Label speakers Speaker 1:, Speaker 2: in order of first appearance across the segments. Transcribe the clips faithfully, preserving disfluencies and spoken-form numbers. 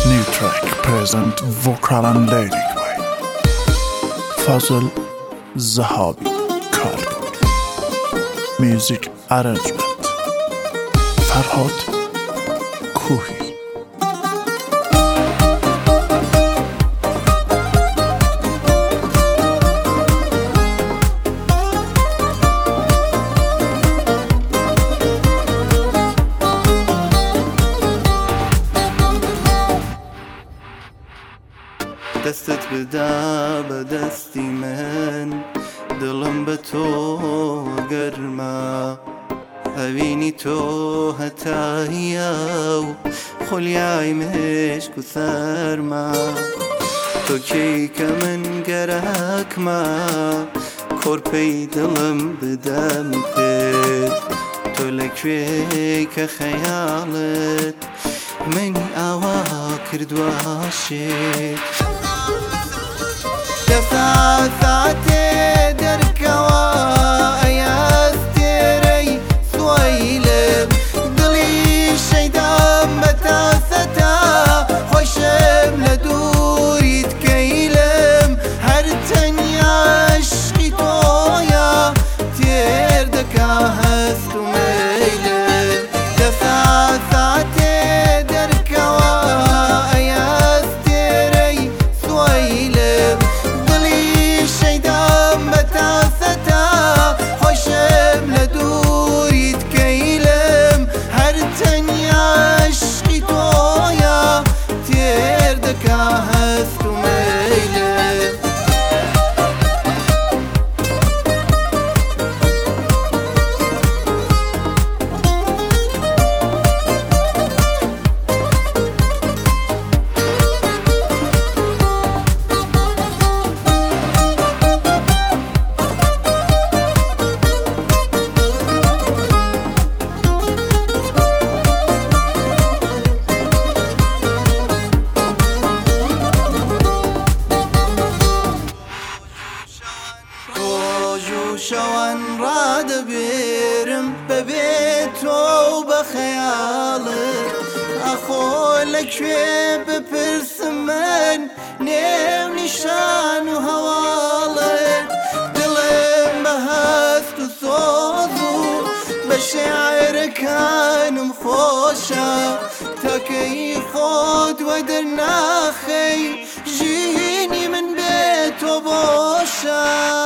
Speaker 1: New track present vocal and lyric by Fazl Zahabi Kalbur. Music arrangement Farhad Kuhi.
Speaker 2: دستت بدا به دستی من دلم به تو گرما هوینی تو هتایا و خلیای مشک و سرما تو کی که من گرک ما کرپی دلم بدم کرد تو لکوی که خیالت منی آوا کرد واشد دفع ساعتي دركوا أياستري سويلب دلي الشيطان بتاستا خوشم لدور يتكيلم هرتن يعشقي تويا تيردكا هستو ميلم دفع ساعتي دركوا أياستري سويلب خوشم لدور يتكيلم هرتن يعشقي تويا تيردكا هستو ميلم شوان راد بيرم ببيت وبخيالك أخولك شوي ببرسمن نيم نشان وهوالك دلم بهست وصوضو بشعر كان مخوشة تكي خود ودرناخي جيني من بيت وبوشة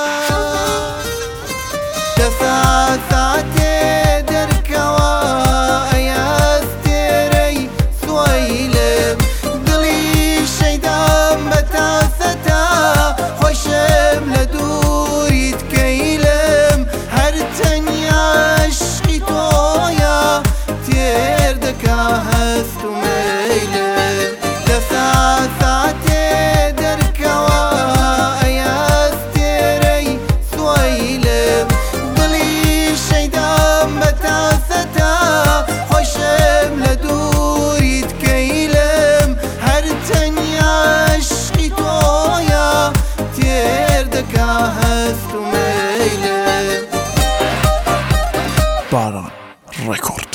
Speaker 2: دفع ساعتي دركوا أياستري سويلب دلي الشيطان بتاستا خوشم لدور يتكيلم هرتن يعشقي تويا تيردكا هستو ميلم دفع ساعتي دركوا أياستري سويلب خوشم لدور يتكيلم هرتن يعشقي تويا تيردكا هستو ميلم
Speaker 1: Baran Record.